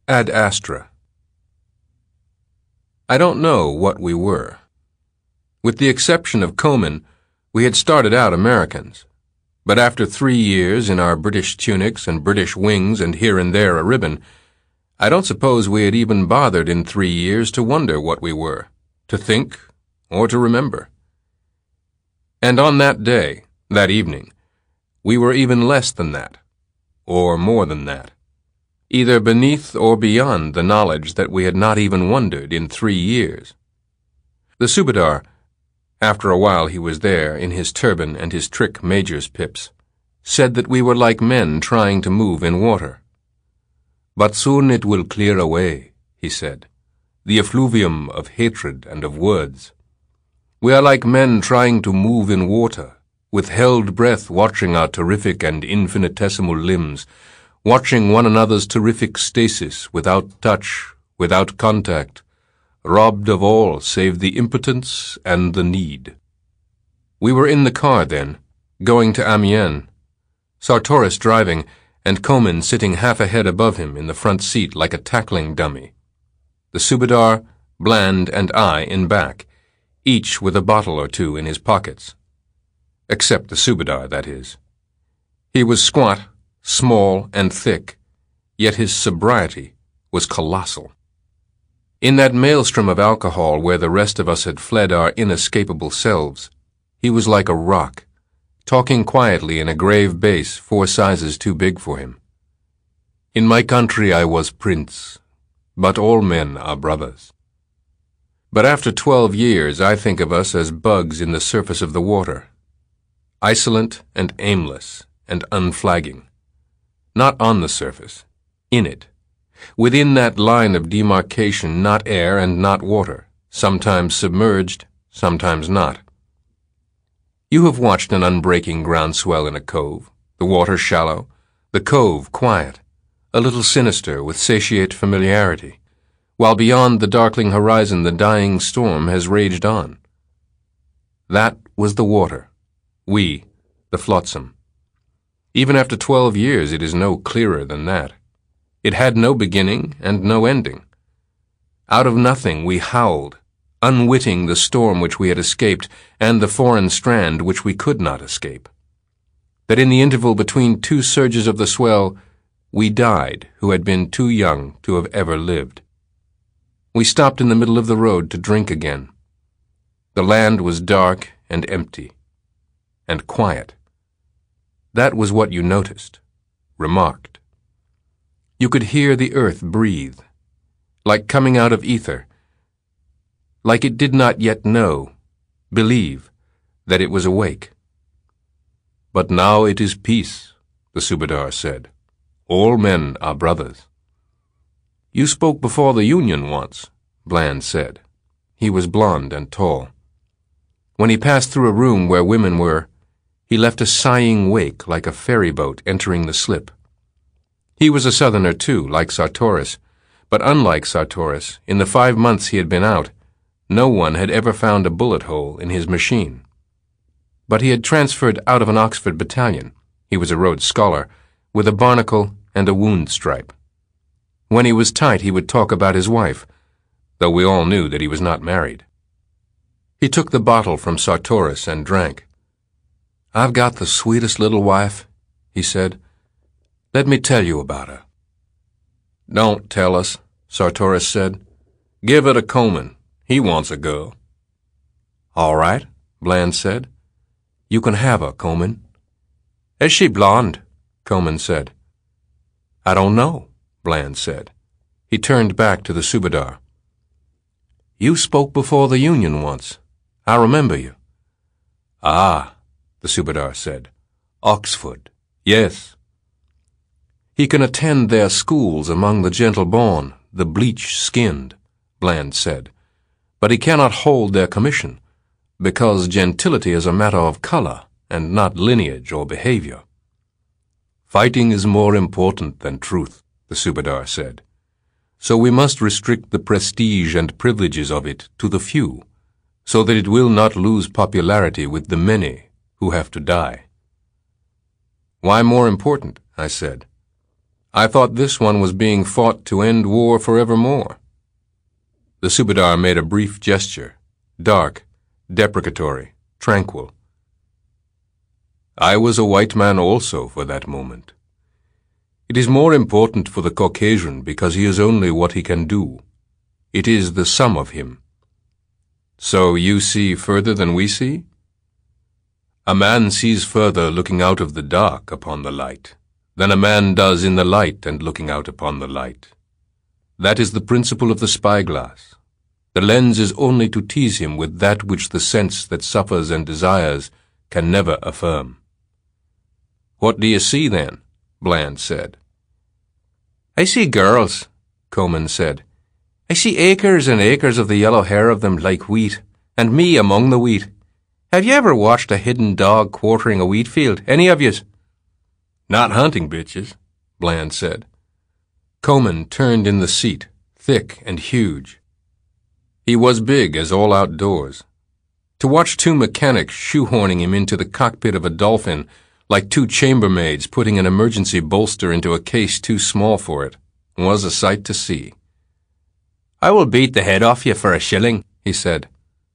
Ad Astra. I don't know what we were. With the exception of Komen, we had started out Americans. But after 3 years in our British tunics and British wings and here and there a ribbon, I don't suppose we had even bothered in 3 years to wonder what we were, to think, or to remember. And on that day, that evening, we were even less than that, or more than that, either beneath or beyond the knowledge that we had not even wondered in 3 years. The Subadar, after a while he was there in his turban and his trick major's pips, said that we were like men trying to move in water. But soon it will clear away, he said, the effluvium of hatred and of words. We are like men trying to move in water, with held breath watching our terrific and infinitesimal limbs, watching one another's terrific stasis without touch, without contact, robbed of all save the impotence and the need. We were in the car then, going to Amiens, Sartoris driving, and Komen sitting half a head above him in the front seat like a tackling dummy. The Subadar, Bland, and I in back, each with a bottle or two in his pockets. Except the Subadar, that is. He was squat, small, and thick, yet his sobriety was colossal. In that maelstrom of alcohol where the rest of us had fled our inescapable selves, he was like a rock, talking quietly in a grave bass 4 sizes too big for him. In my country I was prince, but all men are brothers. But after 12 years I think of us as bugs in the surface of the water, isolent and aimless and unflagging. Not on the surface, in it, within that line of demarcation, not air and not water, sometimes submerged, sometimes not. You have watched an unbreaking groundswell in a cove, the water shallow, the cove quiet, a little sinister with satiate familiarity, while beyond the darkling horizon the dying storm has raged on. That was the water, we, the flotsam. Even after 12 years it is no clearer than that. It had no beginning and no ending. Out of nothing we howled, unwitting the storm which we had escaped and the foreign strand which we could not escape. That in the interval between 2 surges of the swell, we died who had been too young to have ever lived. We stopped in the middle of the road to drink again. The land was dark and empty, and quiet. That was what you noticed, remarked. You could hear the earth breathe, like coming out of ether, like it did not yet know, believe, that it was awake. But now it is peace, the Subadar said. All men are brothers. You spoke before the Union once, Bland said. He was blond and tall. When he passed through a room where women were, he left a sighing wake like a ferry boat entering the slip. He was a Southerner too, like Sartoris, but unlike Sartoris, in the 5 months he had been out, no one had ever found a bullet hole in his machine. But he had transferred out of an Oxford battalion, he was a Rhodes Scholar, with a barnacle and a wound stripe. When he was tight he would talk about his wife, though we all knew that he was not married. He took the bottle from Sartoris and drank. I've got the sweetest little wife, he said. Let me tell you about her. Don't tell us, Sartoris said. Give it to Komen. He wants a girl. All right, Bland said. You can have her, Komen. Is she blonde? Komen said. I don't know, Bland said. He turned back to the Subadar. You spoke before the Union once. I remember you. Ah, the Subadar said. Oxford, yes. He can attend their schools among the gentle-born, the bleach-skinned, Bland said, but he cannot hold their commission, because gentility is a matter of color and not lineage or behavior. Fighting is more important than truth, the Subadar said, so we must restrict the prestige and privileges of it to the few, so that it will not lose popularity with the many who have to die. Why more important? I said. I thought this one was being fought to end war forevermore. The Subedar made a brief gesture, dark, deprecatory, tranquil. I was a white man also for that moment. It is more important for the Caucasian because he is only what he can do. It is the sum of him. So you see further than we see? A man sees further looking out of the dark upon the light than a man does in the light and looking out upon the light. That is the principle of the spyglass. The lens is only to tease him with that which the sense that suffers and desires can never affirm. What do you see, then? Bland said. I see girls, Coman said. I see acres and acres of the yellow hair of them like wheat, and me among the wheat. Have you ever watched a hidden dog quartering a wheat field, any of yous? Not hunting bitches, Bland said. Coman turned in the seat, thick and huge. He was big as all outdoors. To watch two mechanics shoehorning him into the cockpit of a Dolphin like two chambermaids putting an emergency bolster into a case too small for it was a sight to see. I will beat the head off you for a shilling, he said.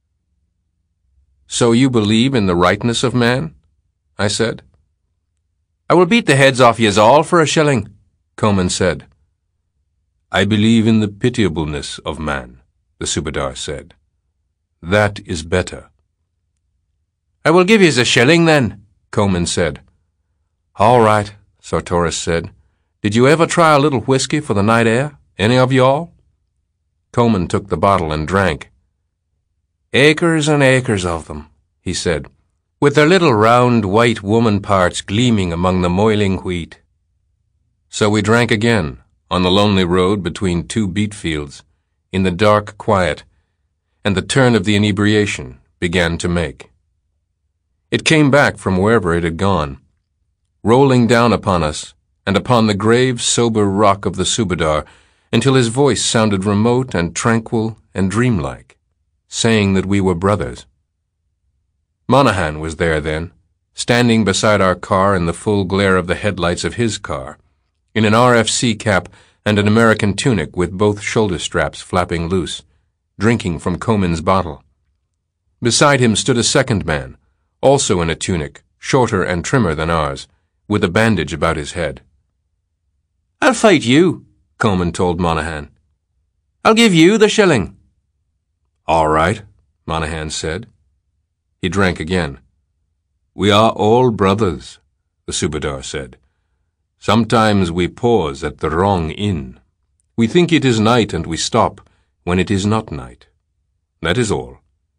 So you believe in the rightness of man? I said. I will beat the heads off yous all for a shilling, Coman said. I believe in the pitiableness of man, the Subedar said. That is better. I will give yous a shilling then, Coman said. All right, Sartoris said. Did you ever try a little whiskey for the night air? Any of y'all? Coman took the bottle and drank. Acres and acres of them, he said, with their little round white woman parts gleaming among the moiling wheat. So we drank again, on the lonely road between two beet fields, in the dark quiet, and the turn of the inebriation began to make. It came back from wherever it had gone, rolling down upon us and upon the grave, sober rock of the Subedar until his voice sounded remote and tranquil and dreamlike, saying that we were brothers. Monahan was there then, standing beside our car in the full glare of the headlights of his car, in an RFC cap and an American tunic with both shoulder straps flapping loose, drinking from Coman's bottle. Beside him stood a second man, also in a tunic, shorter and trimmer than ours, with a bandage about his head. I'll fight you, Coman told Monahan. I'll give you the shilling. All right, Monahan said. He drank again. We are all brothers, the Subedar said. Sometimes we pause at the wrong inn. We think it is night and we stop when it is not night. That is all.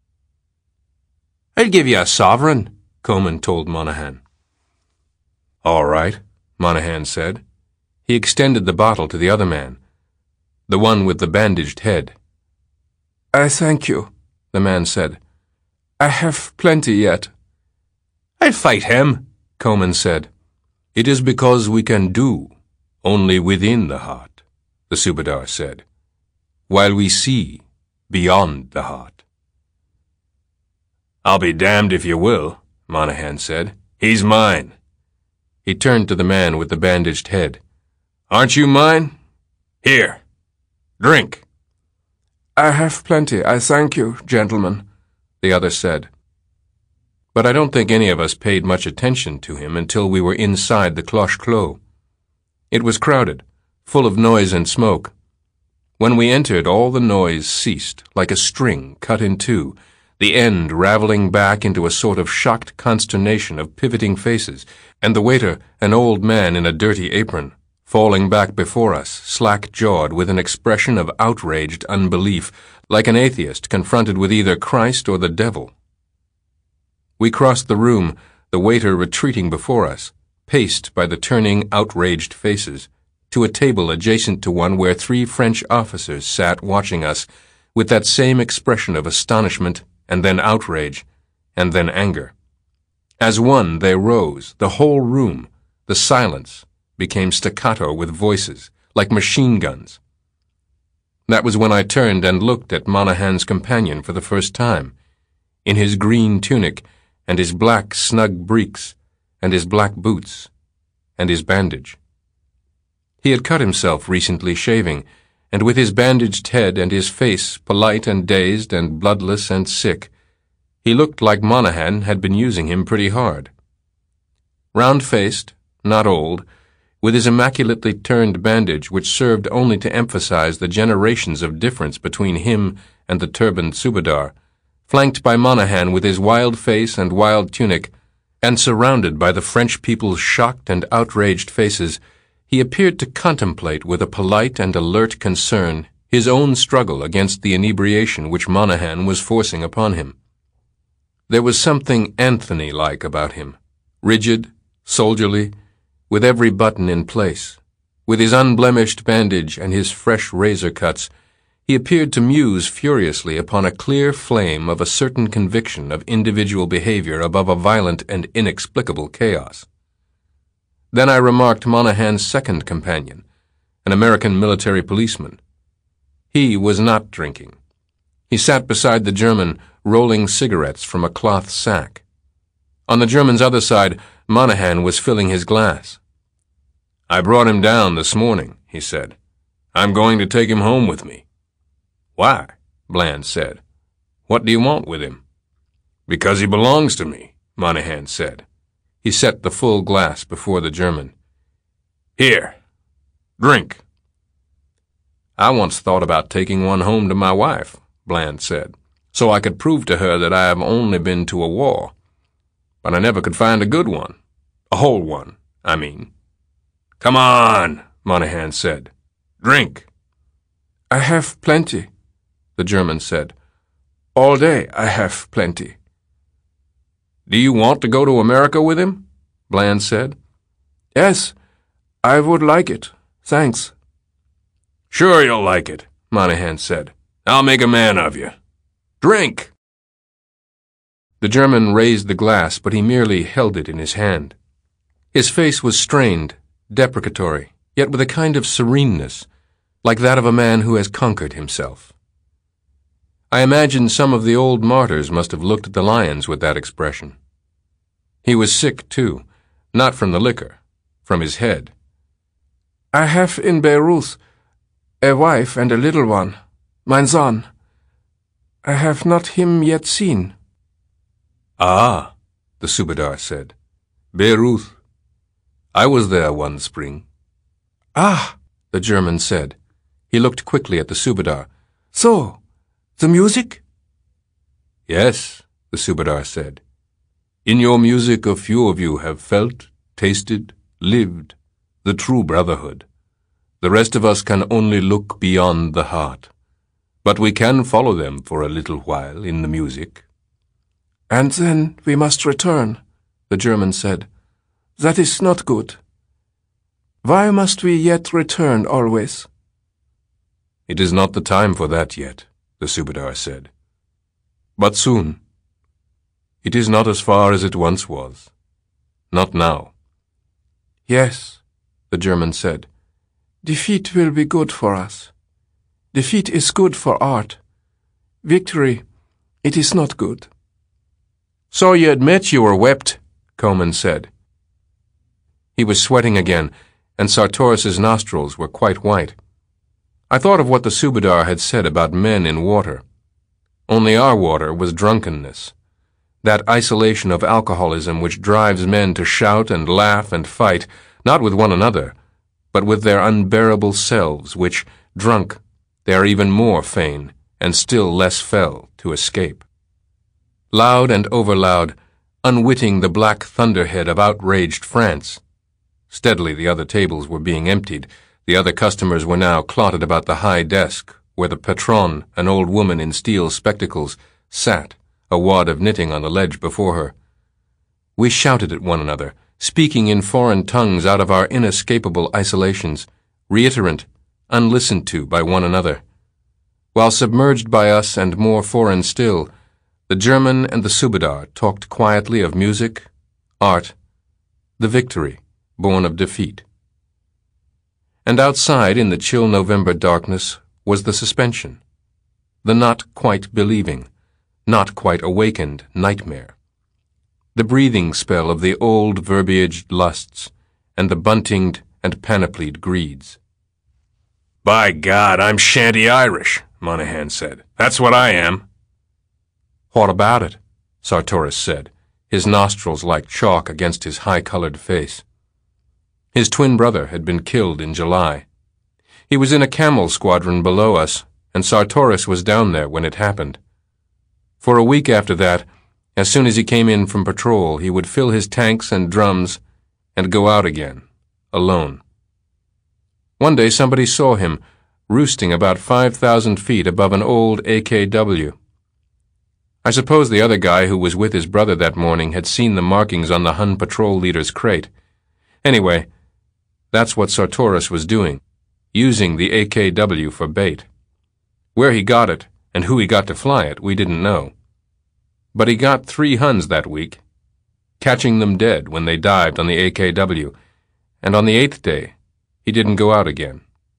I'll give you a sovereign, Coman told Monahan. All right, Monahan said. He extended the bottle to the other man, the one with the bandaged head. I thank you, the man said. I have plenty yet. I'll fight him, Coman said. It is because we can do only within the heart, the Subedar said, while we see beyond the heart. I'll be damned if you will, Monahan said. He's mine. He turned to the man with the bandaged head. Aren't you mine? Here, drink. I have plenty, I thank you, gentlemen, the other said. But I don't think any of us paid much attention to him until we were inside the Cloche Clos. It was crowded, full of noise and smoke. When we entered, all the noise ceased, like a string cut in two, the end raveling back into a sort of shocked consternation of pivoting faces, and the waiter, an old man in a dirty apron, falling back before us, slack-jawed with an expression of outraged unbelief, like an atheist confronted with either Christ or the devil. We crossed the room, the waiter retreating before us, paced by the turning, outraged faces, to a table adjacent to one where 3 French officers sat watching us, with that same expression of astonishment, and then outrage, and then anger. As one, they rose, the whole room, the silence, became staccato with voices, like machine guns. That was when I turned and looked at Monahan's companion for the first time, in his green tunic, and his black snug breeks, and his black boots, and his bandage. He had cut himself recently shaving, and with his bandaged head and his face polite and dazed and bloodless and sick, he looked like Monahan had been using him pretty hard. Round-faced, not old, with his immaculately turned bandage which served only to emphasize the generations of difference between him and the turbaned Subadar, flanked by Monahan with his wild face and wild tunic, and surrounded by the French people's shocked and outraged faces, he appeared to contemplate with a polite and alert concern his own struggle against the inebriation which Monahan was forcing upon him. There was something Anthony-like about him, rigid, soldierly, with every button in place. With his unblemished bandage and his fresh razor cuts, he appeared to muse furiously upon a clear flame of a certain conviction of individual behavior above a violent and inexplicable chaos. Then I remarked Monahan's second companion, an American military policeman. He was not drinking. He sat beside the German, rolling cigarettes from a cloth sack. On the German's other side, Monahan was filling his glass. "I brought him down this morning," he said. "I'm going to take him home with me." "Why?" Bland said. "What do you want with him?" "Because he belongs to me," Monahan said. He set the full glass before the German. "Here, drink." "I once thought about taking one home to my wife," Bland said, "so I could prove to her that I have only been to a war. But I never could find a good one. A whole one, I mean." "Come on," Monahan said. "Drink." "I have plenty," the German said. "All day I have plenty." "Do you want to go to America with him?" Bland said. "Yes, I would like it. Thanks." "Sure you'll like it," Monahan said. "I'll make a man of you. Drink." The German raised the glass, but he merely held it in his hand. His face was strained, deprecatory, yet with a kind of sereneness, like that of a man who has conquered himself. I imagine some of the old martyrs must have looked at the lions with that expression. He was sick, too, not from the liquor, from his head. "I have in Beirut a wife and a little one, mein son. I have not him yet seen." "Ah," the Subadar said. "Beirut. I was there one spring." "Ah," the German said. He looked quickly at the Subadar. "So, the music?" "Yes," the Subadar said. "In your music a few of you have felt, tasted, lived the true brotherhood. The rest of us can only look beyond the heart. But we can follow them for a little while in the music." "And then we must return," the German said. "That is not good. Why must we yet return always?" "It is not the time for that yet," the Subadar said. "But soon. It is not as far as it once was. Not now." "Yes," the German said. "Defeat will be good for us. Defeat is good for art. Victory, it is not good." "So you admit you were whipped," Coman said. He was sweating again, and Sartorus's nostrils were quite white. I thought of what the Subadar had said about men in water. Only our water was drunkenness, that isolation of alcoholism which drives men to shout and laugh and fight, not with one another, but with their unbearable selves, which, drunk, they are even more fain, and still less fell, to escape. Loud and overloud, unwitting the black thunderhead of outraged France. Steadily the other tables were being emptied. The other customers were now clotted about the high desk, where the patronne, an old woman in steel spectacles, sat, a wad of knitting on the ledge before her. We shouted at one another, speaking in foreign tongues out of our inescapable isolations, reiterant, unlistened to by one another. While submerged by us and more foreign still, the German and the Subadar talked quietly of music, art, the victory born of defeat. And outside, in the chill November darkness, was the suspension, the not quite believing, not quite awakened nightmare, the breathing spell of the old verbiaged lusts, and the buntinged, and panoplied greeds. "By God, I'm Shanty Irish," Monahan said. "That's what I am." "What about it?" Sartoris said, his nostrils like chalk against his high-colored face. His twin brother had been killed in July. He was in a camel squadron below us, and Sartoris was down there when it happened. For a week after that, as soon as he came in from patrol, he would fill his tanks and drums and go out again, alone. One day somebody saw him, roosting about 5,000 feet above an old AKW. I suppose the other guy who was with his brother that morning had seen the markings on the Hun patrol leader's crate. Anyway, that's what Sartoris was doing, using the AKW for bait. Where he got it and who he got to fly it, we didn't know. But he got 3 Huns that week, catching them dead when they dived on the AKW, and on the 8th day, he didn't go out again.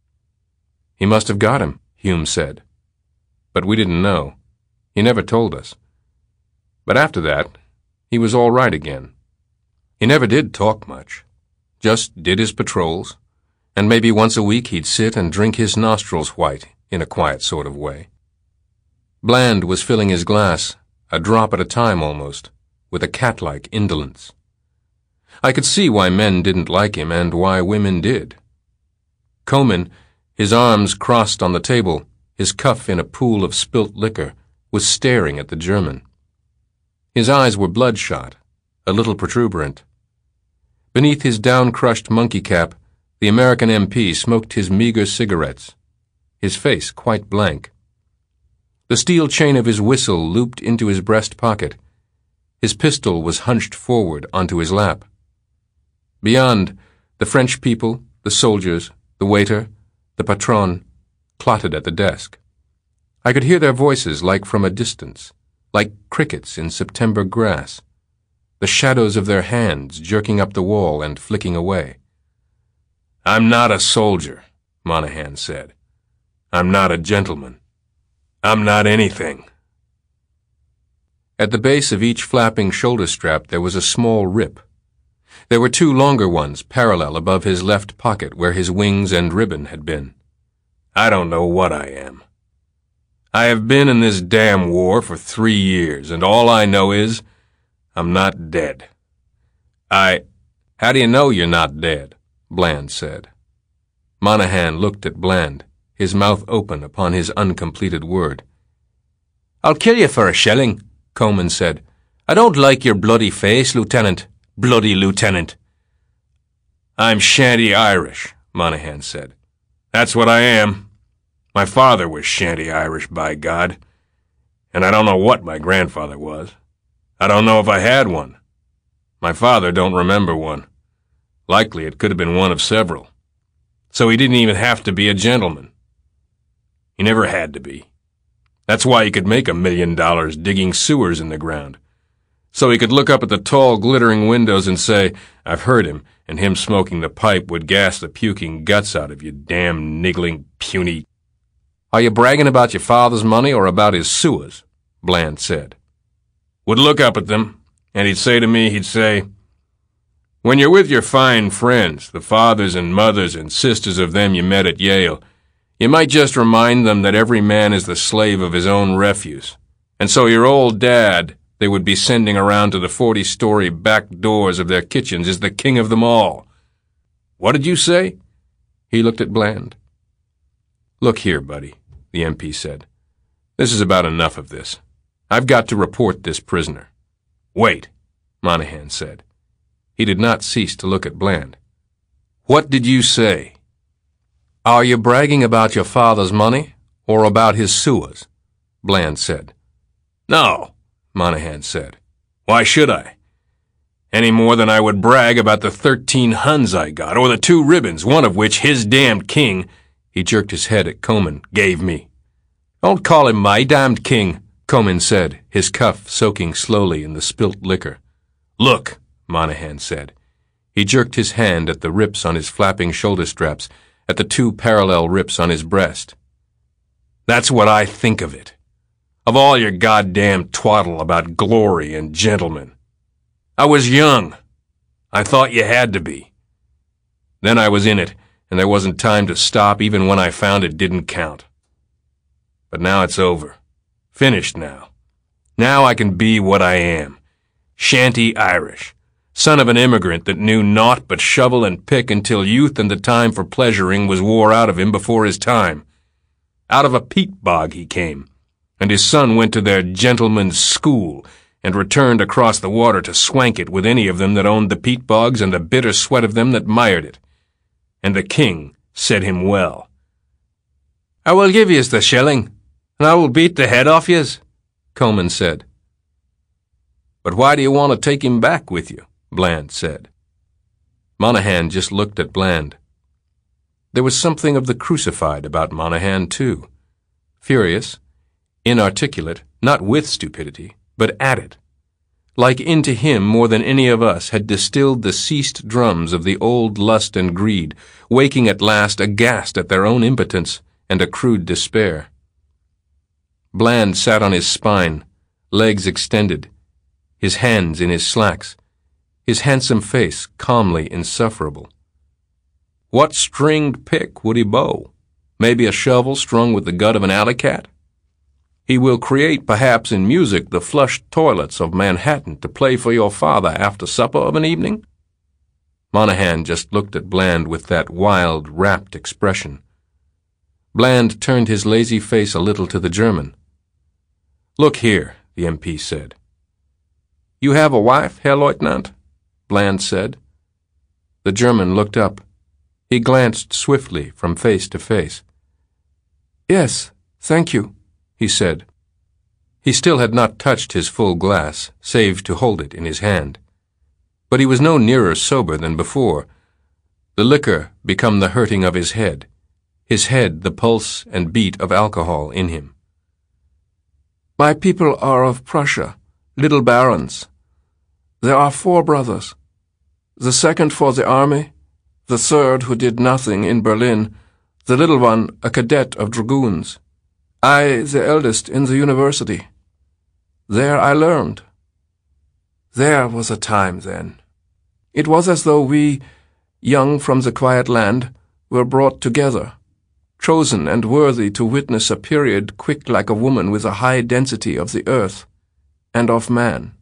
He must have got him, Hume said. But we didn't know. He never told us. But after that, he was all right again. He never did talk much, just did his patrols, and maybe once a week he'd sit and drink his nostrils white in a quiet sort of way. Bland was filling his glass, a drop at a time almost, with a cat-like indolence. I could see why men didn't like him and why women did. Comyn, his arms crossed on the table, his cuff in a pool of spilt liquor, was staring at the German. His eyes were bloodshot, a little protuberant. Beneath his down-crushed monkey cap, the American MP smoked his meager cigarettes, his face quite blank. The steel chain of his whistle looped into his breast pocket. His pistol was hunched forward onto his lap. Beyond, the French people, the soldiers, the waiter, the patron, clotted at the desk. I could hear their voices like from a distance, like crickets in September grass, the shadows of their hands jerking up the wall and flicking away. "I'm not a soldier," Monahan said. "I'm not a gentleman. I'm not anything." At the base of each flapping shoulder strap there was a small rip. There were 2 longer ones parallel above his left pocket where his wings and ribbon had been. "I don't know what I am. I have been in this damn war for 3 years, and all I know is I'm not dead. How do you know you're not dead?" Bland said. Monahan looked at Bland, his mouth open upon his uncompleted word. "I'll kill you for a shilling," Comyn said. "I don't like your bloody face, Lieutenant. Bloody Lieutenant." "I'm Shanty Irish," Monahan said. "That's what I am. My father was Shanty Irish, by God. And I don't know what my grandfather was. I don't know if I had one. My father don't remember one. Likely it could have been one of several. So he didn't even have to be a gentleman. He never had to be. That's why he could make $1 million digging sewers in the ground. So he could look up at the tall, glittering windows and say, "I've heard him," and him smoking the pipe would gas the puking guts out of you, damn niggling, puny. "Are you bragging about your father's money or about his sewers?" Bland said. Would look up at them, and he'd say to me, "When you're with your fine friends, the fathers and mothers and sisters of them you met at Yale, you might just remind them that every man is the slave of his own refuse. And so your old dad they would be sending around to the 40-story back doors of their kitchens is the king of them all." "What did you say?" He looked at Bland. "Look here, buddy," the MP said. "This is about enough of this. I've got to report this prisoner." "Wait," Monahan said. He did not cease to look at Bland. "What did you say?" "Are you bragging about your father's money or about his sewers?" Bland said. "No," Monahan said. "Why should I? Any more than I would brag about the 13 Huns I got, or the 2 ribbons, one of which his damned king," he jerked his head at Comyn, "gave me." "Don't call him my damned king," Comyn said, his cuff soaking slowly in the spilt liquor. "Look," Monahan said. He jerked his hand at the rips on his flapping shoulder straps, at the 2 parallel rips on his breast. "That's what I think of it. Of all your goddamn twaddle about glory and gentlemen. I was young. I thought you had to be. Then I was in it, and there wasn't time to stop even when I found it didn't count. But now it's over. Finished now. Now I can be what I am. Shanty Irish. Son of an immigrant that knew naught but shovel and pick until youth and the time for pleasuring was wore out of him before his time. Out of a peat bog he came, and his son went to their gentleman's school and returned across the water to swank it with any of them that owned the peat bogs and the bitter sweat of them that mired it. And the king said him well. "I will give yez the shilling, and I will beat the head off yez," Comyn said. "But why do you want to take him back with you?" Bland said. Monaghan just looked at Bland. There was something of the crucified about Monaghan, too. Furious, inarticulate, not with stupidity, but at it. Like into him more than any of us had distilled the ceased drums of the old lust and greed, waking at last aghast at their own impotence and accrued despair. Bland sat on his spine, legs extended, his hands in his slacks, his handsome face calmly insufferable. What stringed pick would he bow? Maybe a shovel strung with the gut of an alley cat? He will create, perhaps in music, the flushed toilets of Manhattan to play for your father after supper of an evening? Monaghan just looked at Bland with that wild, rapt expression. Bland turned his lazy face a little to the German. "Look here," the MP said. "You have a wife, Herr Leutnant?" Bland said. The German looked up. He glanced swiftly from face to face. "Yes, thank you," he said. He still had not touched his full glass, save to hold it in his hand. But he was no nearer sober than before. The liquor become the hurting of his head the pulse and beat of alcohol in him. "My people are of Prussia, little barons. There are 4 brothers. The second for the army, the third who did nothing in Berlin, the little one a cadet of dragoons. I, the eldest, in the university. There I learned. There was a time then. It was as though we, young from the quiet land, were brought together, chosen and worthy to witness a period quick like a woman with a high density of the earth and of man.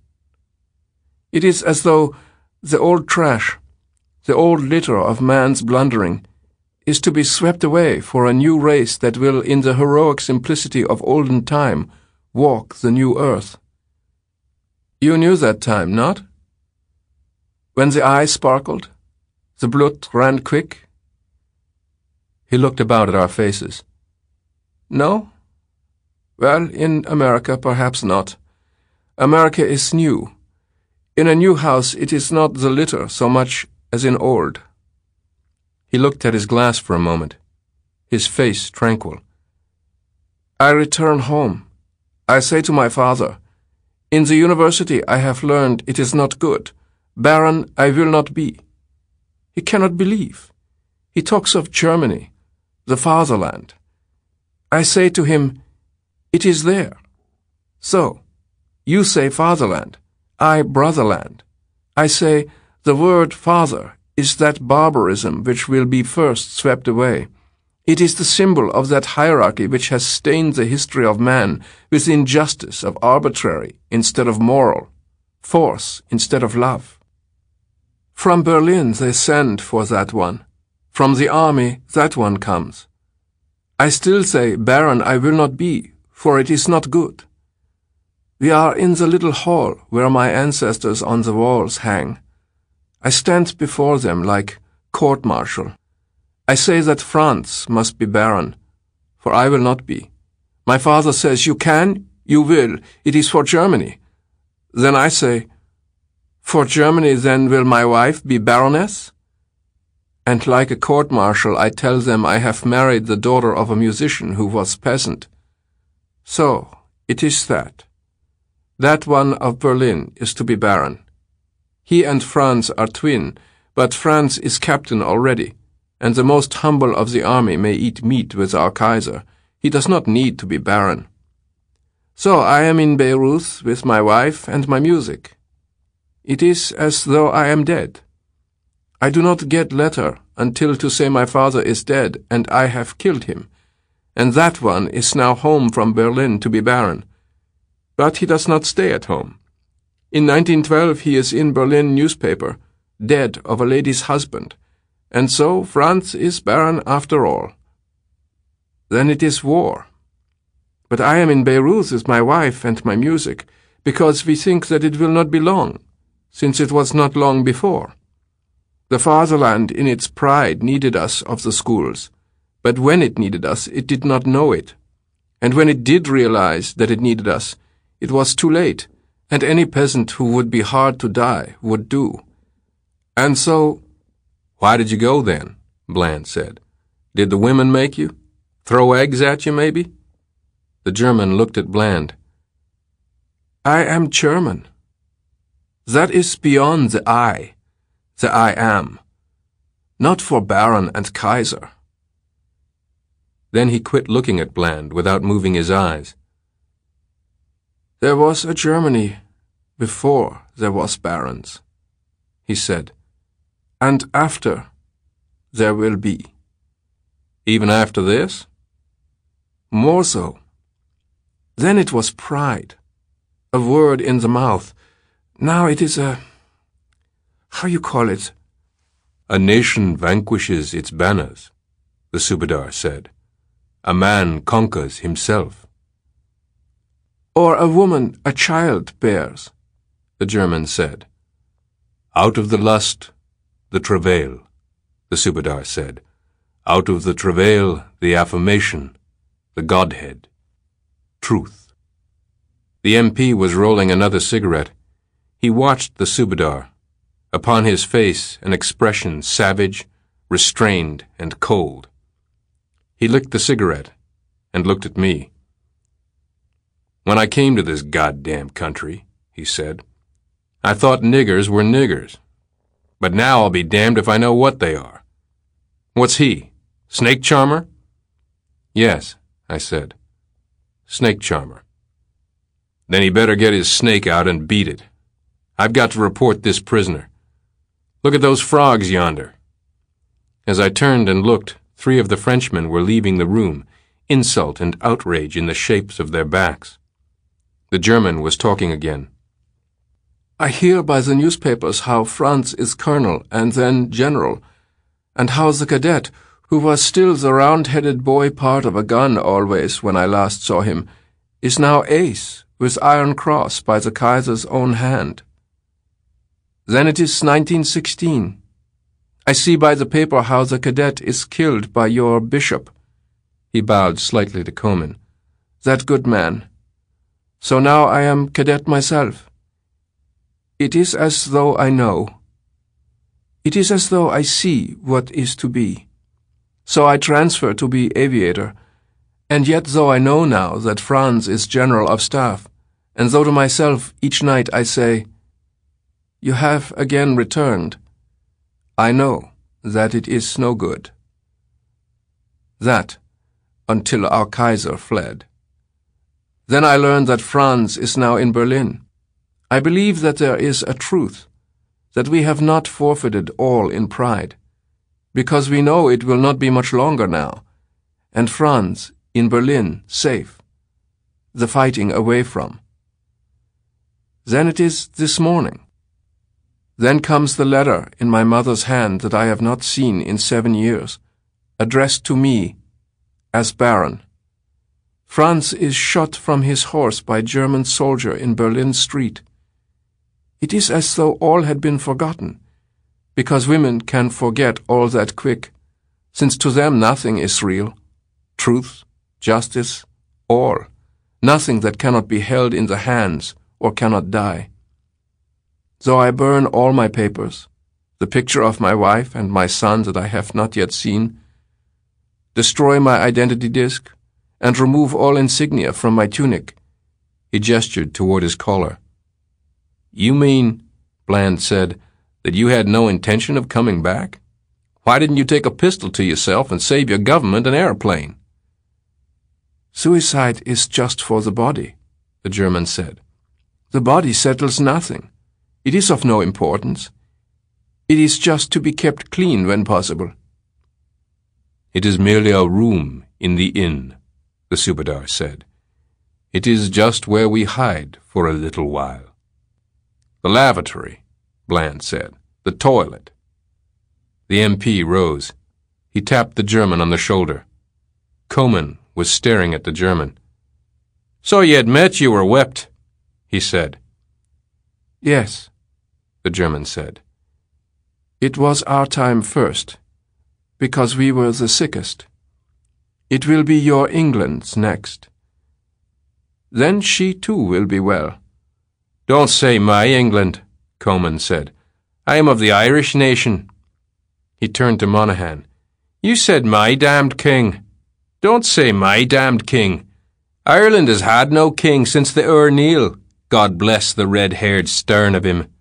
It is as though the old trash, the old litter of man's blundering, is to be swept away for a new race that will, in the heroic simplicity of olden time, walk the new earth. You knew that time, not? When the eye sparkled, the blood ran quick. He looked about at our faces. No? Well, in America, perhaps not. America is new. In a new house it is not the litter so much as in old. He looked at his glass for a moment, his face tranquil. I return home. I say to my father, in the university I have learned it is not good. Baron I will not be. He cannot believe. He talks of Germany, the fatherland. I say to him, it is there. So, you say fatherland, I brotherland. I say, the word father is that barbarism which will be first swept away. It is the symbol of that hierarchy which has stained the history of man with the injustice of arbitrary instead of moral, force instead of love. From Berlin they send for that one. From the army that one comes. I still say, Baron I will not be, for it is not good. We are in the little hall where my ancestors on the walls hang. I stand before them like court-martial. I say that France must be Baron, for I will not be. My father says, you can, you will, it is for Germany. Then I say, for Germany then will my wife be Baroness? And like a court-martial I tell them I have married the daughter of a musician who was peasant. So, it is that. That one of Berlin is to be Baron. He and Franz are twin, but Franz is captain already, and the most humble of the army may eat meat with our Kaiser. He does not need to be Baron. So I am in Bayreuth with my wife and my music. It is as though I am dead. I do not get letter until to say my father is dead and I have killed him, and that one is now home from Berlin to be Baron. But he does not stay at home. In 1912 he is in Berlin newspaper, dead of a lady's husband, and so Franz is Baron after all. Then it is war. But I am in Beirut with my wife and my music, because we think that it will not be long, since it was not long before. The fatherland in its pride needed us of the schools, but when it needed us, it did not know it. And when it did realize that it needed us, it was too late, and any peasant who would be hard to die would do. And so— "Why did you go then?" Bland said. "Did the women make you? Throw eggs at you, maybe?" The German looked at Bland. I am German. That is beyond the I am. Not for Baron and Kaiser. Then he quit looking at Bland without moving his eyes. There was a Germany before there was barons, he said, and after there will be. Even after this? More so. Then it was pride, a word in the mouth. Now it is how you call it? "A nation vanquishes its banners," the Subedar said. "A man conquers himself." Or a woman a child bears, the German said. "Out of the lust, the travail," the Subedar said. "Out of the travail, the affirmation, the Godhead, truth." The MP was rolling another cigarette. He watched the Subedar, upon his face an expression savage, restrained, and cold. He licked the cigarette and looked at me. "When I came to this goddamn country," he said, "I thought niggers were niggers. But now I'll be damned if I know what they are. What's he? Snake charmer?" "Yes," I said. "Snake charmer." "Then he better get his snake out and beat it. I've got to report this prisoner. Look at those frogs yonder." As I turned and looked, 3 of the Frenchmen were leaving the room, insult and outrage in the shapes of their backs. The German was talking again. I hear by the newspapers how Franz is colonel and then general, and how the cadet, who was still the round-headed boy part of a gun always when I last saw him, is now ace with Iron Cross by the Kaiser's own hand. Then it is 1916. I see by the paper how the cadet is killed by your bishop. He bowed slightly to Comyn. That good man. So now I am cadet myself. It is as though I know. It is as though I see what is to be. So I transfer to be aviator, and yet though I know now that Franz is general of staff, and though to myself each night I say, "You have again returned," I know that it is no good. That, until our Kaiser fled. Then I learned that Franz is now in Berlin. I believe that there is a truth, that we have not forfeited all in pride, because we know it will not be much longer now, and Franz in Berlin safe, the fighting away from. Then it is this morning. Then comes the letter in my mother's hand that I have not seen in 7 years, addressed to me as Baron. Franz is shot from his horse by German soldier in Berlin street. It is as though all had been forgotten, because women can forget all that quick, since to them nothing is real. Truth, justice, all, nothing that cannot be held in the hands or cannot die. So I burn all my papers, the picture of my wife and my son that I have not yet seen, destroy my identity disc, and remove all insignia from my tunic. He gestured toward his collar. "You mean," Bland said, "that you had no intention of coming back? Why didn't you take a pistol to yourself and save your government an airplane?" "Suicide is just for the body," the German said. "The body settles nothing. It is of no importance. It is just to be kept clean when possible. It is merely a room in the inn, the Subadar said. It is just where we hide for a little while. The lavatory, Bland said. The toilet. The MP rose. He tapped the German on the shoulder. Comyn was staring at the German. So you admit you were whipped, he said. Yes, the German said. It was our time first, because we were the sickest. It will be your England's next. Then she too will be well. Don't say my England, Comyn said. I am of the Irish nation. He turned to Monaghan. You said my damned king. Don't say my damned king. Ireland has had no king since the O'Neill. God bless the red-haired stern of him.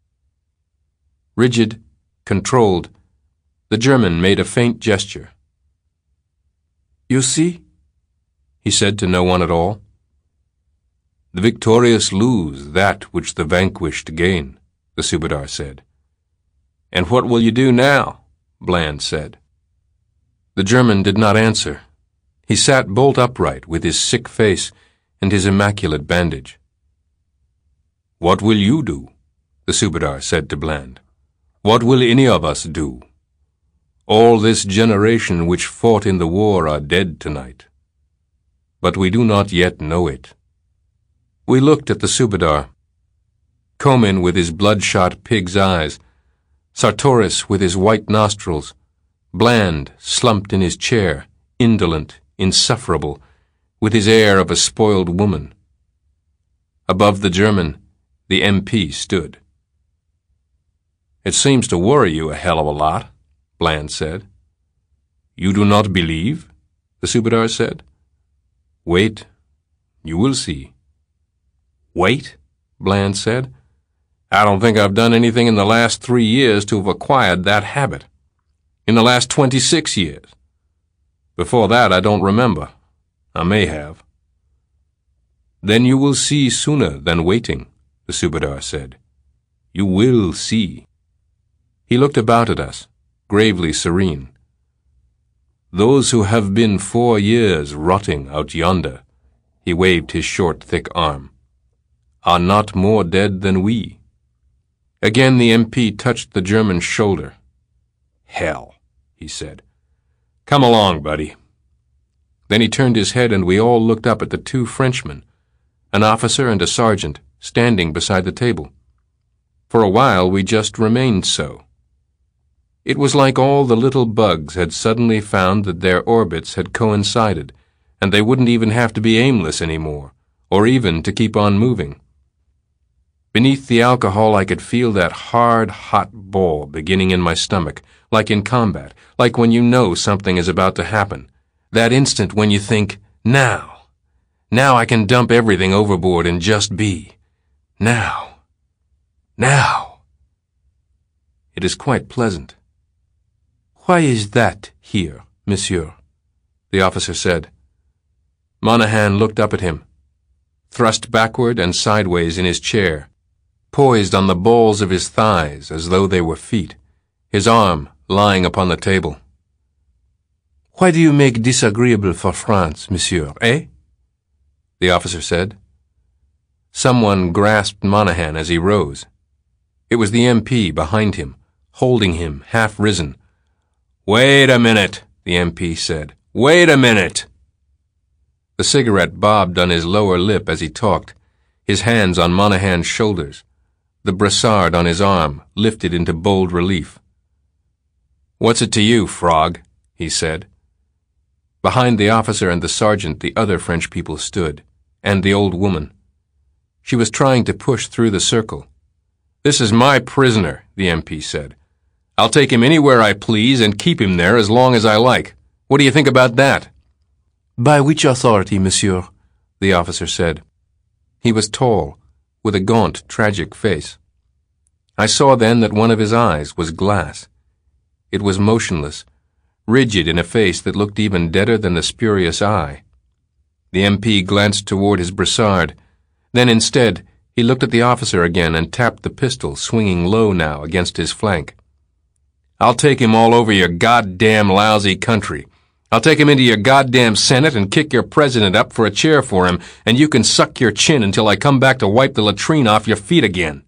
Rigid, controlled, the German made a faint gesture. You see? He said to no one at all. The victorious lose that which the vanquished gain, the Subadar said. And what will you do now? Bland said. The German did not answer. He sat bolt upright with his sick face and his immaculate bandage. What will you do? The Subadar said to Bland. What will any of us do? All this generation which fought in the war are dead tonight. But we do not yet know it. We looked at the Subadar. Comyn with his bloodshot pig's eyes, Sartoris with his white nostrils, Bland slumped in his chair, indolent, insufferable, with his air of a spoiled woman. Above the German, the MP stood. It seems to worry you a hell of a lot, Bland said. You do not believe? The Subadar said. Wait, you will see. Wait, Bland said. I don't think I've done anything in the last 3 years to have acquired that habit. In the last 26 years. Before that, I don't remember. I may have. Then you will see sooner than waiting, the Subadar said. You will see. He looked about at us, gravely serene. Those who have been 4 years rotting out yonder, he waved his short, thick arm, are not more dead than we. Again the MP touched the German's shoulder. Hell, he said. Come along, buddy. Then he turned his head and we all looked up at the 2 Frenchmen, an officer and a sergeant, standing beside the table. For a while we just remained so. It was like all the little bugs had suddenly found that their orbits had coincided, and they wouldn't even have to be aimless anymore, or even to keep on moving. Beneath the alcohol I could feel that hard, hot ball beginning in my stomach, like in combat, like when you know something is about to happen. That instant when you think, now I can dump everything overboard and just be. Now. It is quite pleasant. Why is that here, monsieur? The officer said. Monaghan looked up at him, thrust backward and sideways in his chair, poised on the balls of his thighs as though they were feet, his arm lying upon the table. Why do you make disagreeable for France, monsieur, eh? The officer said. Someone grasped Monaghan as he rose. It was the MP behind him, holding him half risen. Wait a minute, the MP said. Wait a minute. The cigarette bobbed on his lower lip as he talked, his hands on Monaghan's shoulders, the brassard on his arm lifted into bold relief. What's it to you, frog? He said. Behind the officer and the sergeant the other French people stood, and the old woman. She was trying to push through the circle. This is my prisoner, the MP said. I'll take him anywhere I please and keep him there as long as I like. What do you think about that? By which authority, monsieur? The officer said. He was tall, with a gaunt, tragic face. I saw then that one of his eyes was glass. It was motionless, rigid in a face that looked even deader than the spurious eye. The MP glanced toward his brassard. Then instead, he looked at the officer again and tapped the pistol, swinging low now against his flank. I'll take him all over your goddamn lousy country. I'll take him into your goddamn Senate and kick your president up for a chair for him, and you can suck your chin until I come back to wipe the latrine off your feet again."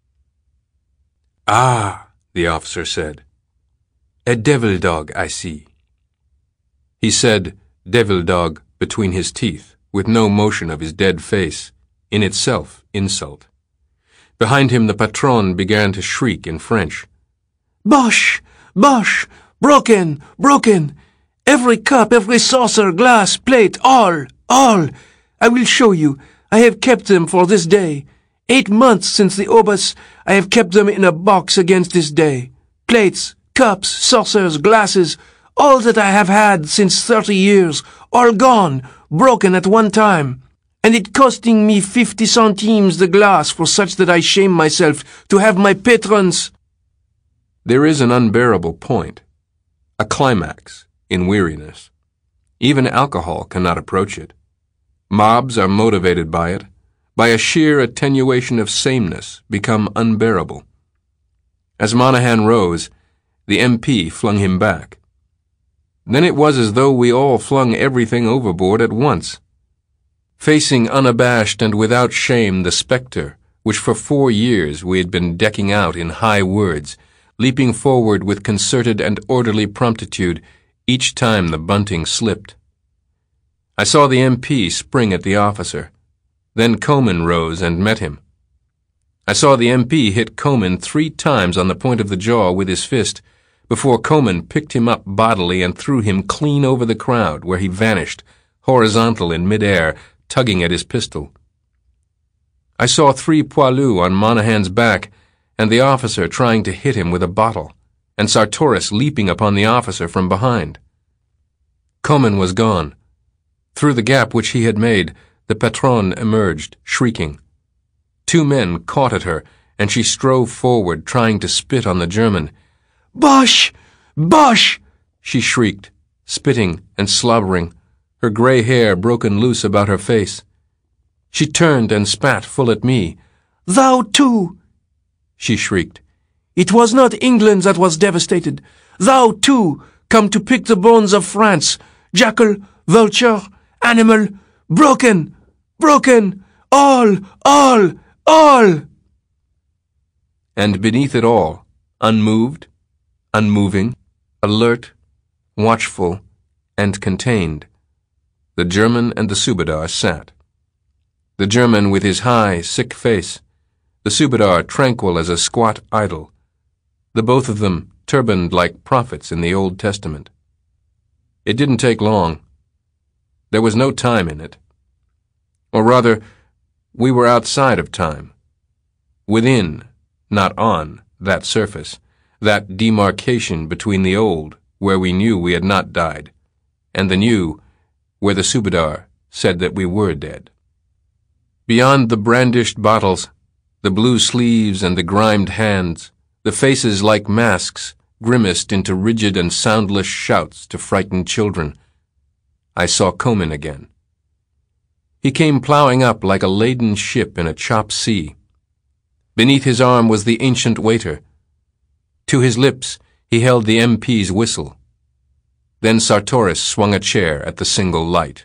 "Ah," the officer said. "A devil dog, I see." He said devil dog between his teeth, with no motion of his dead face, in itself insult. Behind him the patron began to shriek in French. "Bosh! Bosh! Broken! Broken! Every cup, every saucer, glass, plate, all! I will show you. I have kept them for this day. 8 months since the obus, I have kept them in a box against this day. Plates, cups, saucers, glasses, all that I have had since 30 years, all gone, broken at one time. And it costing me 50 centimes the glass for such that I shame myself to have my patrons." There is an unbearable point, a climax in weariness. Even alcohol cannot approach it. Mobs are motivated by it, by a sheer attenuation of sameness, become unbearable. As Monahan rose, the MP flung him back. Then it was as though we all flung everything overboard at once. Facing unabashed and without shame the spectre, which for 4 years we had been decking out in high words, leaping forward with concerted and orderly promptitude each time the bunting slipped. I saw the MP spring at the officer. Then Comyn rose and met him. I saw the MP hit Comyn 3 times on the point of the jaw with his fist, before Comyn picked him up bodily and threw him clean over the crowd, where he vanished, horizontal in mid-air, tugging at his pistol. I saw 3 poilus on Monahan's back, and the officer trying to hit him with a bottle, and Sartoris leaping upon the officer from behind. Comyn was gone. Through the gap which he had made, the patronne emerged, shrieking. 2 men caught at her, and she strove forward, trying to spit on the German. "Bosh! Bosh!" she shrieked, spitting and slobbering, her grey hair broken loose about her face. She turned and spat full at me. "Thou too!" she shrieked. "It was not England that was devastated. Thou too, come to pick the bones of France. Jackal, vulture, animal, broken, broken, all! And beneath it all, unmoved, unmoving, alert, watchful, and contained, the German and the Subadar sat. The German with his high, sick face, the Subadar tranquil as a squat idol, the both of them turbaned like prophets in the Old Testament. It didn't take long. There was no time in it. Or rather, we were outside of time. Within, not on, that surface, that demarcation between the old, where we knew we had not died, and the new, where the Subadar said that we were dead. Beyond the brandished bottles, the blue sleeves and the grimed hands, the faces like masks grimaced into rigid and soundless shouts to frightened children, I saw Comyn again. He came plowing up like a laden ship in a chopped sea. Beneath his arm was the ancient waiter. To his lips he held the MP's whistle. Then Sartoris swung a chair at the single light.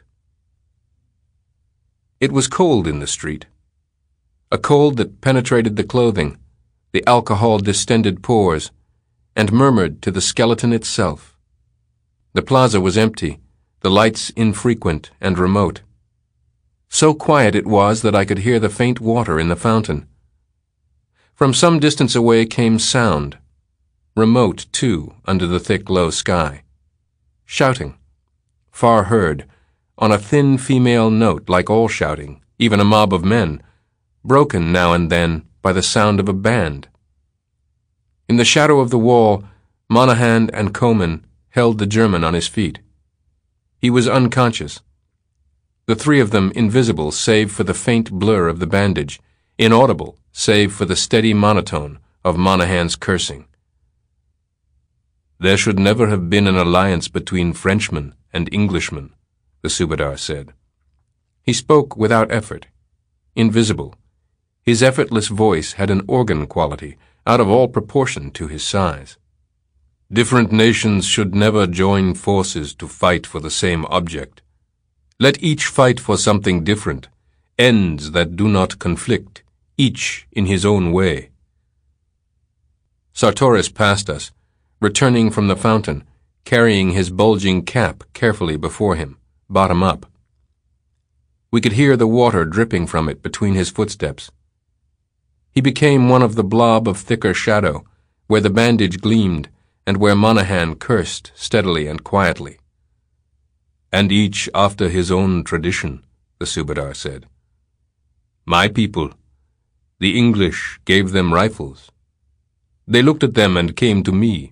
It was cold in the street. A cold that penetrated the clothing, the alcohol-distended pores, and murmured to the skeleton itself. The plaza was empty, the lights infrequent and remote. So quiet it was that I could hear the faint water in the fountain. From some distance away came sound, remote, too, under the thick, low sky. Shouting, far heard, on a thin female note like all shouting, even a mob of men, broken now and then by the sound of a band. In the shadow of the wall, Monahan and Comyn held the German on his feet. He was unconscious. The 3 of them invisible save for the faint blur of the bandage, inaudible save for the steady monotone of Monahan's cursing. "There should never have been an alliance between Frenchmen and Englishmen," the Subadar said. He spoke without effort, invisible. His effortless voice had an organ quality out of all proportion to his size. Different nations should never join forces to fight for the same object. Let each fight for something different, ends that do not conflict, each in his own way. Sartoris passed us, returning from the fountain, carrying his bulging cap carefully before him, bottom up. We could hear the water dripping from it between his footsteps. He became one of the blob of thicker shadow, where the bandage gleamed, and where Monaghan cursed steadily and quietly. And each after his own tradition, the Subadar said. My people, the English, gave them rifles. They looked at them and came to me.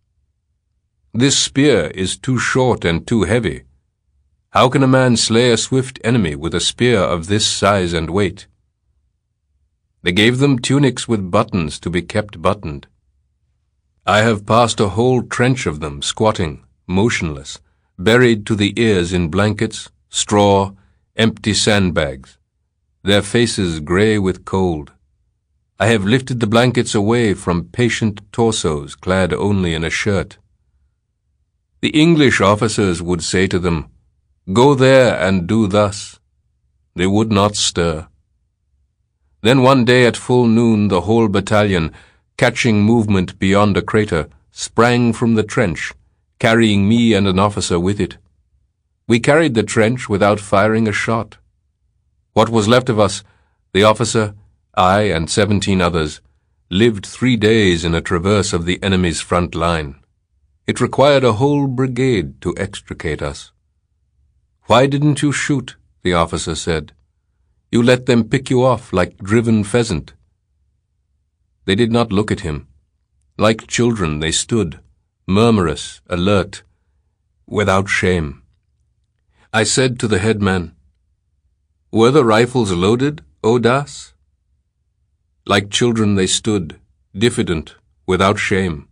This spear is too short and too heavy. How can a man slay a swift enemy with a spear of this size and weight? They gave them tunics with buttons to be kept buttoned. I have passed a whole trench of them squatting, motionless, buried to the ears in blankets, straw, empty sandbags, their faces grey with cold. I have lifted the blankets away from patient torsos clad only in a shirt. The English officers would say to them, Go there and do thus. They would not stir. Then one day at full noon the whole battalion, catching movement beyond a crater, sprang from the trench, carrying me and an officer with it. We carried the trench without firing a shot. What was left of us, the officer, I, and 17 others, lived 3 days in a traverse of the enemy's front line. It required a whole brigade to extricate us. Why didn't you shoot? The officer said. You let them pick you off like driven pheasant. They did not look at him. Like children they stood, murmurous, alert, without shame. I said to the headman, Were the rifles loaded, O Das? Like children they stood, diffident, without shame.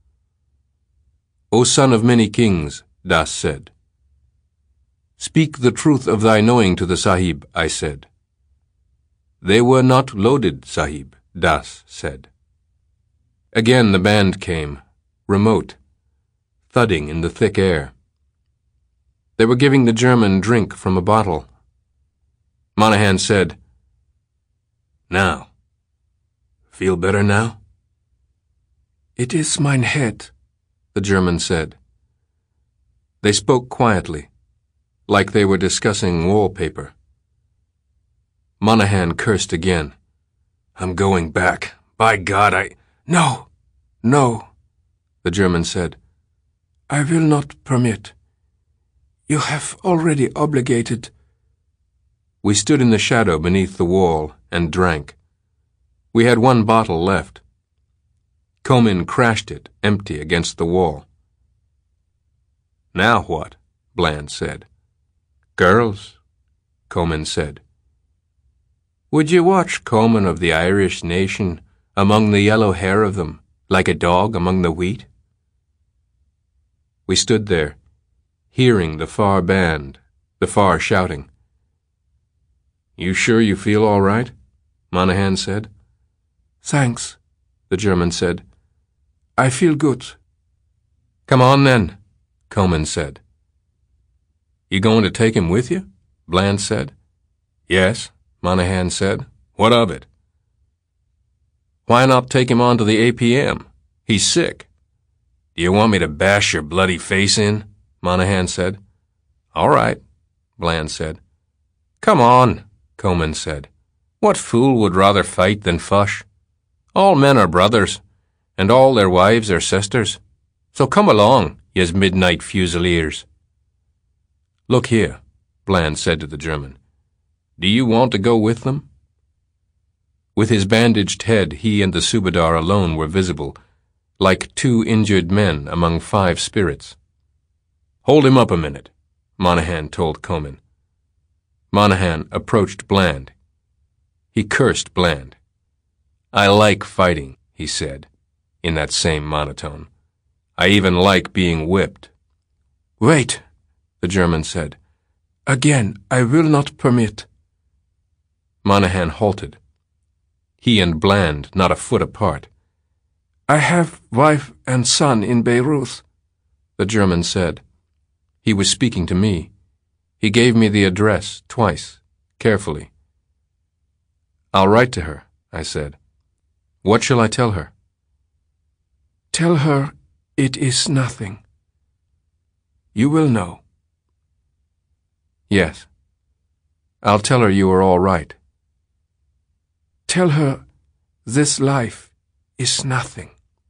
O son of many kings, Das said. Speak the truth of thy knowing to the Sahib, I said. They were not loaded, Sahib, Das said. Again the band came, remote, thudding in the thick air. They were giving the German drink from a bottle. Monaghan said, Now. Feel better now? It is mein head, the German said. They spoke quietly, like they were discussing wallpaper. Monaghan cursed again. I'm going back. By God, No, no, the German said. I will not permit. You have already obligated. We stood in the shadow beneath the wall and drank. We had 1 bottle left. Comyn crashed it, empty, against the wall. Now what? Bland said. Girls, Comyn said. Would you watch Comyn of the Irish nation among the yellow hair of them, like a dog among the wheat? We stood there, hearing the far band, the far shouting. You sure you feel all right? Monaghan said. Thanks, the German said. I feel good. Come on then, Comyn said. You going to take him with you? Bland said. Yes, Monaghan said. What of it? Why not take him on to the APM? He's sick. Do you want me to bash your bloody face in? Monaghan said. All right, Bland said. Come on, Comyn said. What fool would rather fight than fush? All men are brothers, and all their wives are sisters. So come along, yez midnight fusiliers. Look here, Bland said to the German. Do you want to go with them? With his bandaged head, he and the Subadar alone were visible, like 2 injured men among 5 spirits. Hold him up a minute, Monaghan told Comyn. Monaghan approached Bland. He cursed Bland. I like fighting, he said, in that same monotone. I even like being whipped. Wait, the German said. Again, I will not permit. Monaghan halted. He and Bland not a foot apart. I have wife and son in Beirut, the German said. He was speaking to me. He gave me the address twice, carefully. I'll write to her, I said. What shall I tell her? Tell her it is nothing. You will know. Yes. I'll tell her you are all right. Tell her this life is nothing.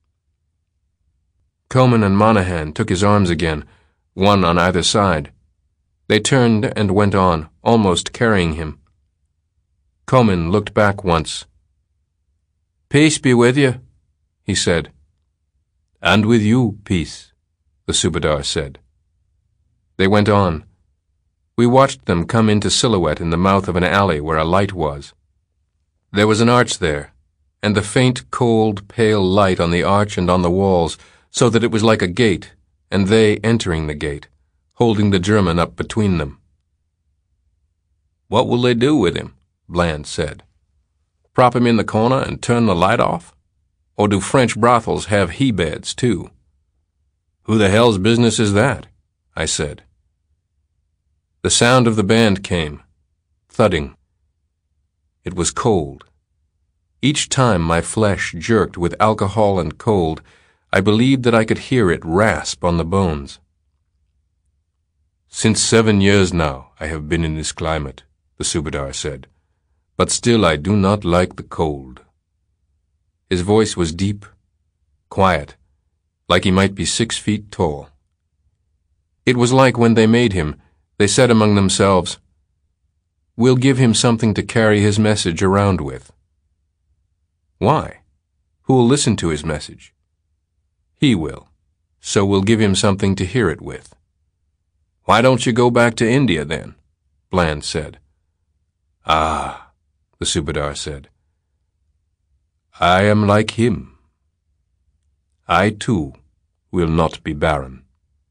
Comyn and Monaghan took his arms again, one on either side. They turned and went on, almost carrying him. Comyn looked back once. "Peace be with you," he said. "And with you, peace," the Subadar said. They went on. We watched them come into silhouette in the mouth of an alley where a light was. There was an arch there, and the faint, cold, pale light on the arch and on the walls, so that it was like a gate, and they entering the gate, holding the German up between them. "What will they do with him?" Bland said. "Prop him in the corner and turn the light off? Or do French brothels have he-beds, too?" "Who the hell's business is that?" I said. The sound of the band came, thudding. It was cold. Each time my flesh jerked with alcohol and cold, I believed that I could hear it rasp on the bones. "Since 7 years now I have been in this climate," the Subadar said, "but still I do not like the cold." His voice was deep, quiet, like he might be 6 feet tall. It was like when they made him, they said among themselves, "We'll give him something to carry his message around with." Why? Who'll listen to his message? He will, so we'll give him something to hear it with. "Why don't you go back to India, then?" Bland said. "Ah," the Subadar said. "I am like him. I, too, will not be barren."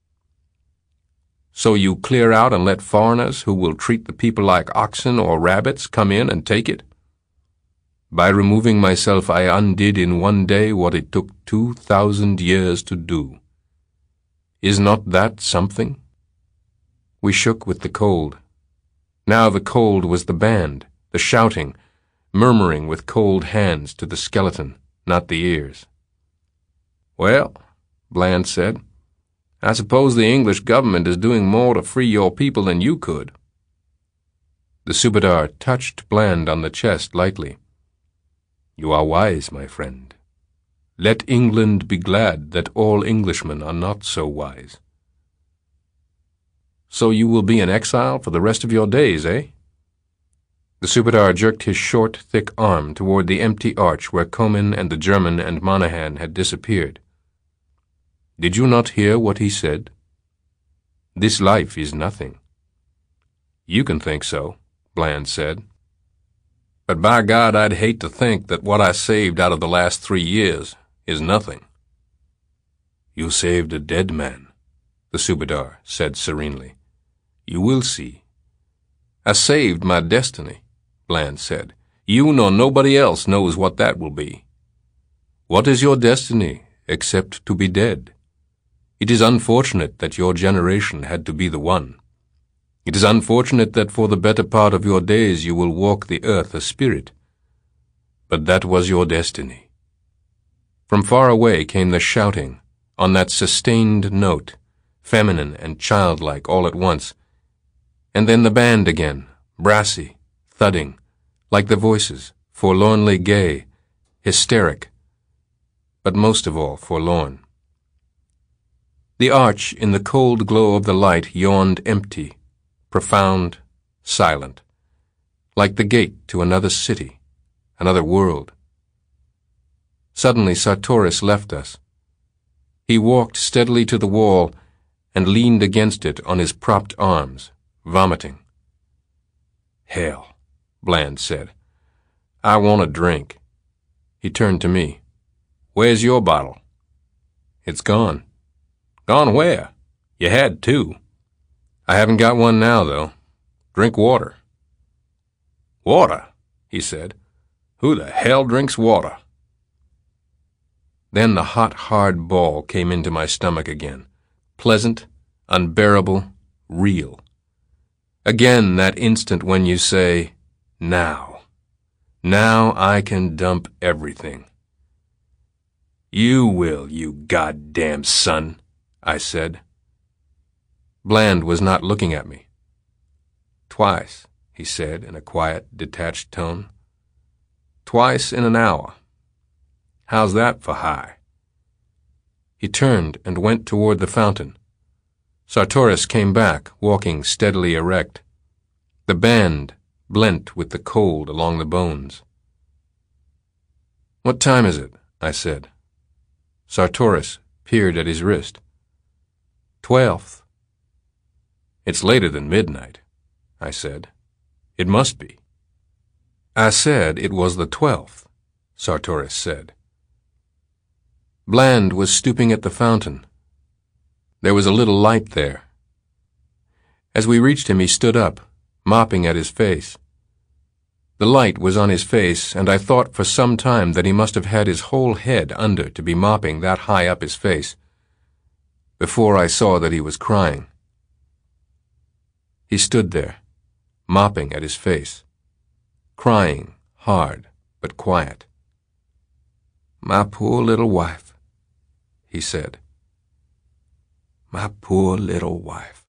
"So you clear out and let foreigners who will treat the people like oxen or rabbits come in and take it?" "By removing myself I undid in one day what it took 2,000 years to do. Is not that something?" We shook with the cold. Now the cold was the band, the shouting, murmuring with cold hands to the skeleton, not the ears. "Well," Bland said, "I suppose the English government is doing more to free your people than you could." The Subadar touched Bland on the chest lightly. "You are wise, my friend. Let England be glad that all Englishmen are not so wise." "So you will be in exile for the rest of your days, eh?" The Subadar jerked his short, thick arm toward the empty arch where Comyn and the German and Monaghan had disappeared. "Did you not hear what he said? This life is nothing." "You can think so," Bland said. "But by God, I'd hate to think that what I saved out of the last 3 years is nothing." "You saved a dead man," the Subadar said serenely. "You will see." "I saved my destiny," Bland said. "You nor nobody else knows what that will be." "What is your destiny except to be dead? It is unfortunate that your generation had to be the one. It is unfortunate that for the better part of your days you will walk the earth a spirit. But that was your destiny." From far away came the shouting, on that sustained note, feminine and childlike all at once, and then the band again, brassy, thudding, like the voices, forlornly gay, hysteric, but most of all forlorn. The arch in the cold glow of the light yawned empty, profound, silent, like the gate to another city, another world. Suddenly Sartoris left us. He walked steadily to the wall and leaned against it on his propped arms, vomiting. "Hell," Bland said. "I want a drink." He turned to me. "Where's your bottle?" "It's gone." "Gone where? You had 2. "I haven't got one now, though. Drink water." "Water?" he said. "Who the hell drinks water?" Then the hot, hard ball came into my stomach again. Pleasant, unbearable, real. Again that instant when you say, now. Now I can dump everything. You will, you goddamn son, I said. Bland was not looking at me. Twice, he said in a quiet, detached tone. Twice in an hour. How's that for high? He turned and went toward the fountain. Sartoris came back, walking steadily erect. The band blent with the cold along the bones. What time is it? I said. Sartoris peered at his wrist. 12th. It's later than midnight, I said. It must be. I said it was the 12th, Sartoris said. Bland was stooping at the fountain. There was a little light there. As we reached him, he stood up, mopping at his face. The light was on his face, and I thought for some time that he must have had his whole head under to be mopping that high up his face, before I saw that he was crying. He stood there, mopping at his face, crying hard but quiet. My poor little wife, he said. My poor little wife.